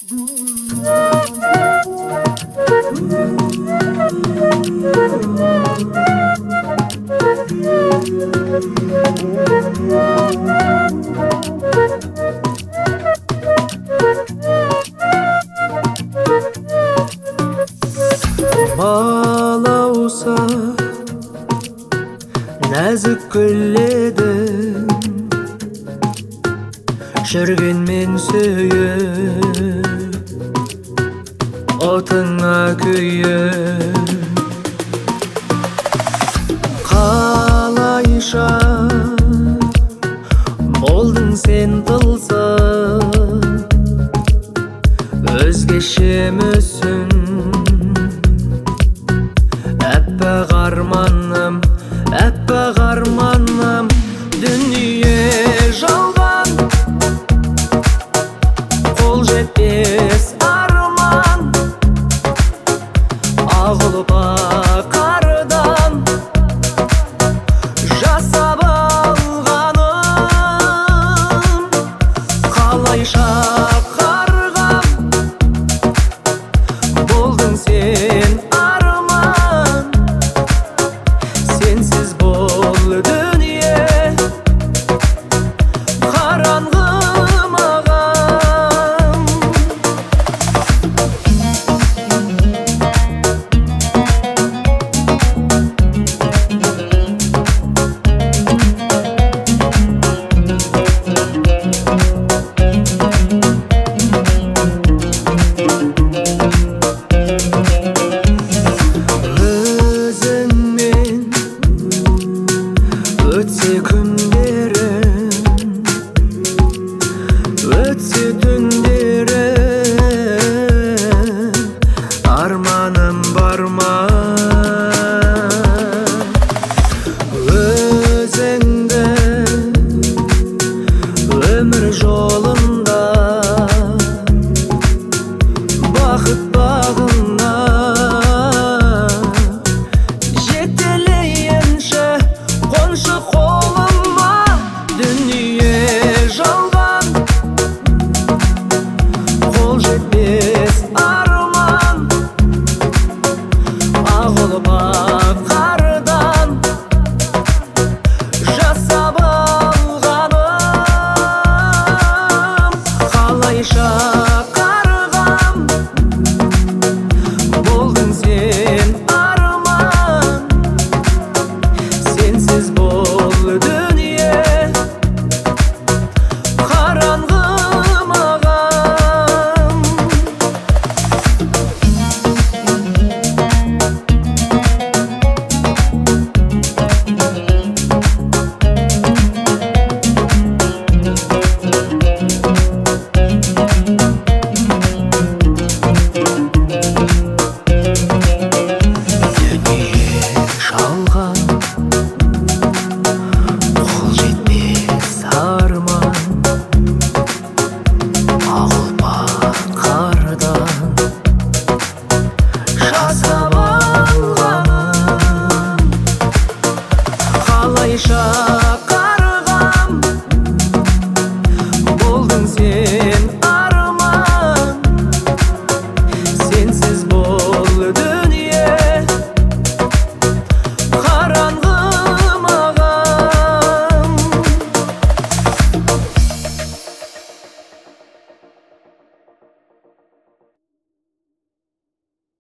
Балауса нәзік гүледің жүргенмен сүйіп отыңа күйіп қалайша болдың сен тылсым өзгеше мүсін әппақ арманым, әппақ арманым, дүние жалған, қол жетпес арман, ағылып қардан жасап алғаным, қалайша қарғам болдың сен сенсіз бұл дүние қараңғы маған. Өтсе күндерім, өтсе түндерім, арманым бар ма? Өзіңді өмір жолында бақыт бағына жетелейінші қоншы қолыма, дүние жалған, қол жетпес арман, ағылып қардан жасап алғаным, қалайша